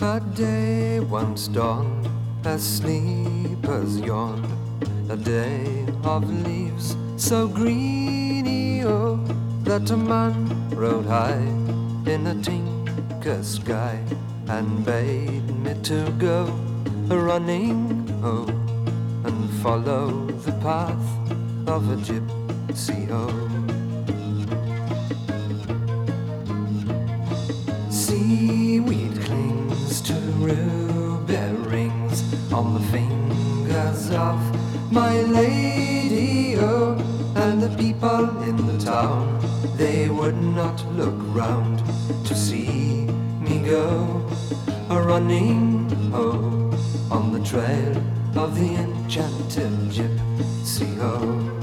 A day once dawned as sleepers yawned, a day of leaves so greeny, oh, that a man rode high in a tinker sky and bade me to go running, oh, and follow the path of a gypsy, oh. Seaweed clings to ruby rings on the fingers of my lady, oh, and the people in the town, they would not look round to see me go running, oh, on the trail of the enchanted gypsy, oh.